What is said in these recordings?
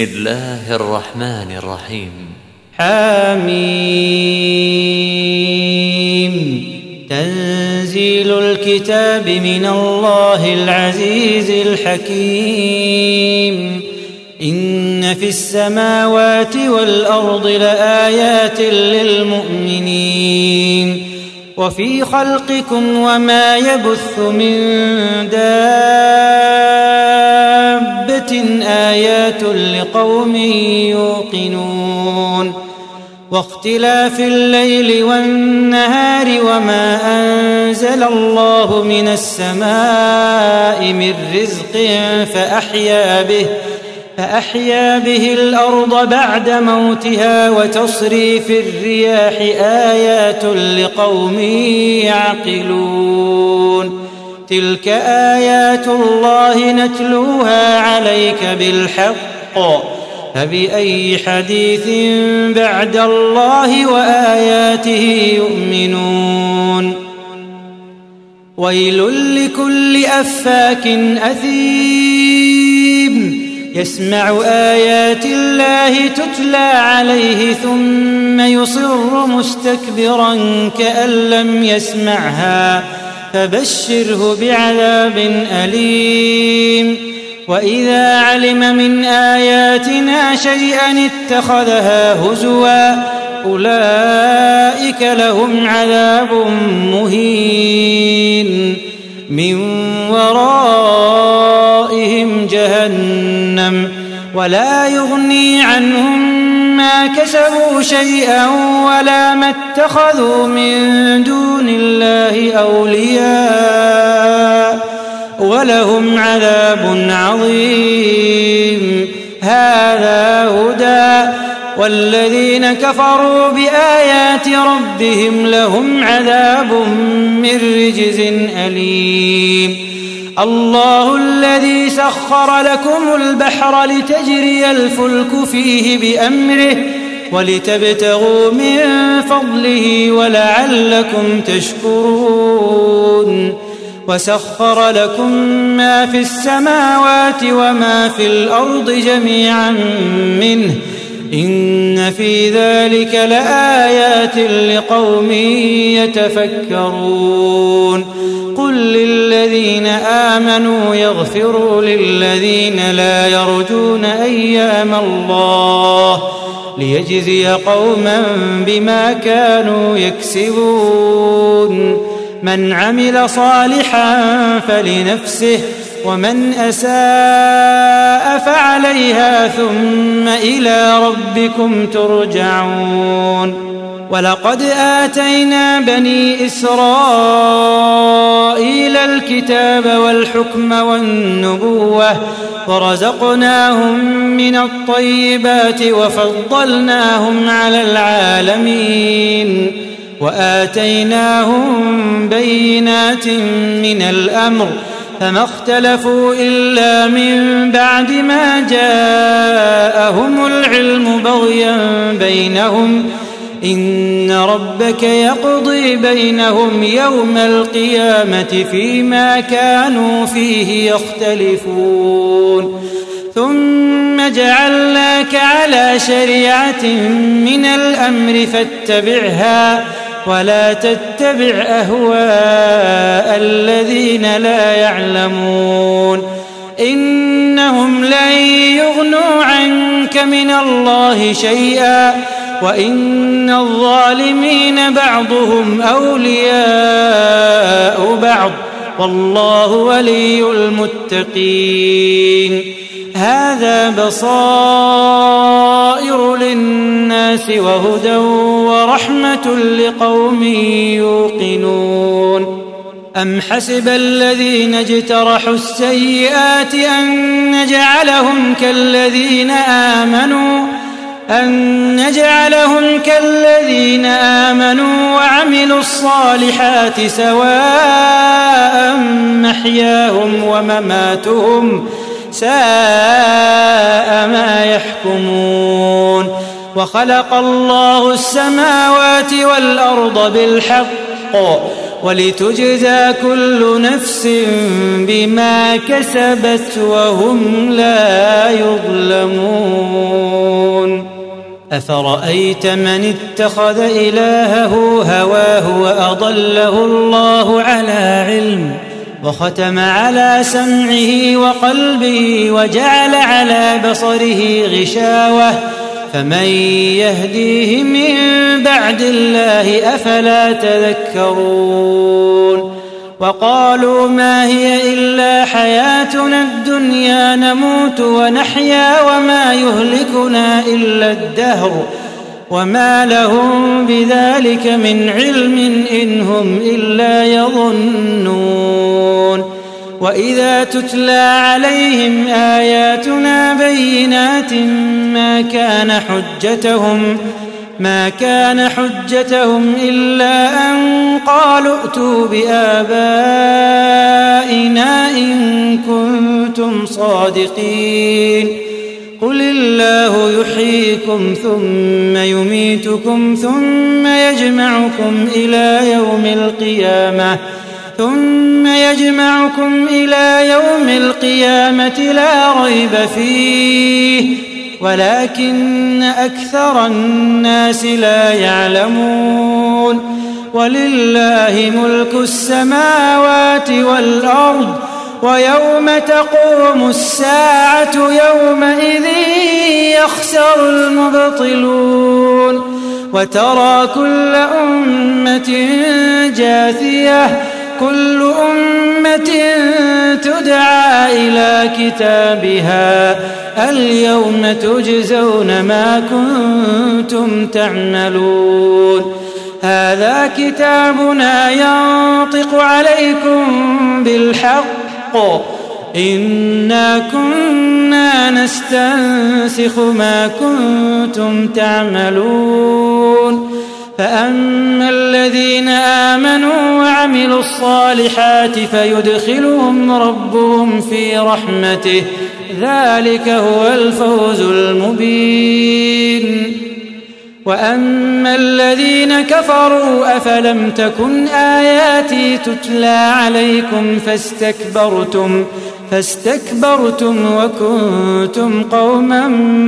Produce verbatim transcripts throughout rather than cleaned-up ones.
بسم الله الرحمن الرحيم. حميم. تنزيل الكتاب من الله العزيز الحكيم. إن في السماوات والأرض لآيات للمؤمنين وفي خلقكم وما يبث من دابة آيات لقوم يوقنون واختلاف الليل والنهار وما أنزل الله من السماء من رزق فأحيا به فأحيا به الأرض بعد موتها وتصريف الرياح آيات لقوم يعقلون تلك آيات الله نتلوها عليك بالحق فبأي حديث بعد الله وآياته يؤمنون ويل لكل أفاك أثيم يسمع آيات الله تتلى عليه ثم يصر مستكبرا كأن لم يسمعها فبشره بعذاب أليم وإذا علم من آياتنا شيئا اتخذها هزوا أولئك لهم عذاب مهين من ورائهم جهنم ولا يغني عنهم ما كسبوا شيئا ولا ما اتخذوا من دون الله أولياء ولهم عذاب عظيم هذا هدى والذين كفروا بآيات ربهم لهم عذاب من رجز أليم الله الذي سخر لكم البحر لتجري الفلك فيه بأمره ولتبتغوا من فضله ولعلكم تشكرون وسخر لكم ما في السماوات وما في الأرض جميعا منه إن في ذلك لآيات لقوم يتفكرون قل للذين آمنوا يغفروا للذين لا يرجون أيام الله ليجزي قوما بما كانوا يكسبون من عمل صالحا فلنفسه ومن أساء فعليها ثم إلى ربكم ترجعون ولقد آتينا بني إسرائيل الكتاب والحكم والنبوة ورزقناهم من الطيبات وفضلناهم على العالمين وآتيناهم بينات من الأمر فما اختلفوا إلا من بعد ما جاءهم العلم بغيا بينهم إن ربك يقضي بينهم يوم القيامة فيما كانوا فيه يختلفون ثم جعلناك على شريعة من الأمر فاتبعها ولا تتبع أهواء الذين لا يعلمون إنهم لن يغنوا عنك من الله شيئا وإن الظالمين بعضهم أولياء بعض والله ولي المتقين هذا بصائر للناس وهدى ورحمة لقوم يوقنون أم حسب الذين اجترحوا السيئات أن نجعلهم كالذين آمنوا أن نجعلهم كالذين آمنوا وعملوا الصالحات سواء محياهم ومماتهم ساء ما يحكمون وخلق الله السماوات والأرض بالحق ولتجزى كل نفس بما كسبت وهم لا يظلمون. أفرأيت من اتخذ إلهه هواه وأضله الله على علم وختم على سمعه وقلبه وجعل على بصره غشاوة فمن يهديه من بعد الله أفلا تذكرون وقالوا ما هي إلا حياتنا الدنيا نموت ونحيا وما يهلكنا إلا الدهر وما لهم بذلك من علم إن هم إلا يظنون وإذا تتلى عليهم آياتنا بينات ما كان حجتهم ما كان حجتهم إلا أن قالوا ائتوا بآبائنا إن كنتم صادقين قل الله يحييكم ثم يميتكم ثم يجمعكم إلى يوم القيامة ثم يجمعكم إلى يوم القيامة لا ريب فيه ولكن أكثر الناس لا يعلمون ولله ملك السماوات والأرض ويوم تقوم الساعة يومئذ يخسر المبطلون وترى كل أمة جاثية كل أمة تدعى إلى كتابها اليوم تجزون ما كنتم تعملون هذا كتابنا ينطق عليكم بالحق إنا كنا نستنسخ ما كنتم تعملون فأما الذين آمنوا وعملوا الصالحات فيدخلهم ربهم في رحمته ذلك هو الفوز المبين وأما الذين كفروا أفلم تكن آياتي تتلى عليكم فاستكبرتم فاستكبرتم وكنتم قوما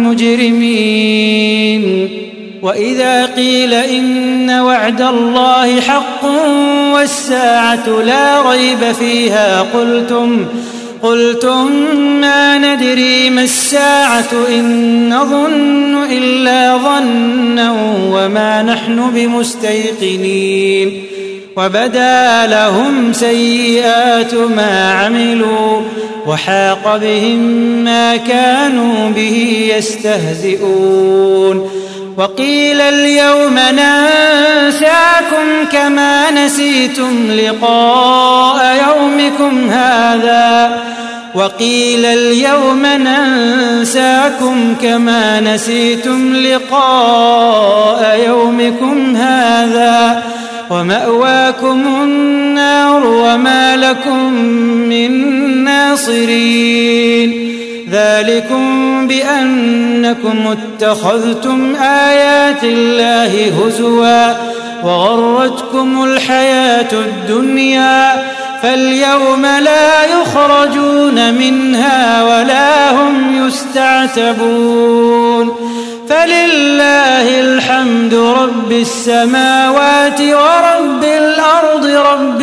مجرمين وإذا قيل إن وعد الله حق والساعة لا ريب فيها قلتم قلتم ما ندري ما الساعة إن نظن إلا ظنا وما نحن بمستيقنين وبدا لهم سيئات ما عملوا وحاق بهم ما كانوا به يستهزئون وقيل اليوم ننساكم كما نسيتم لقاء يومكم هذا وقيل اليوم ننساكم كما نسيتم لقاء يومكم هذا ومأواكم النار وما لكم من ناصرين ذلكم بأنكم اتخذتم آيات الله هزوا وغرتكم الحياة الدنيا فاليوم لا يخرجون منها ولا هم يستعتبون فلله الحمد رب السماوات ورب الأرض رب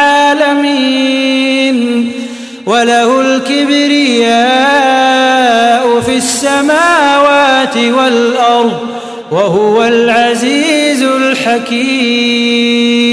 العالمين وله الكبرياء في السماوات والأرض وهو العزيز الحكيم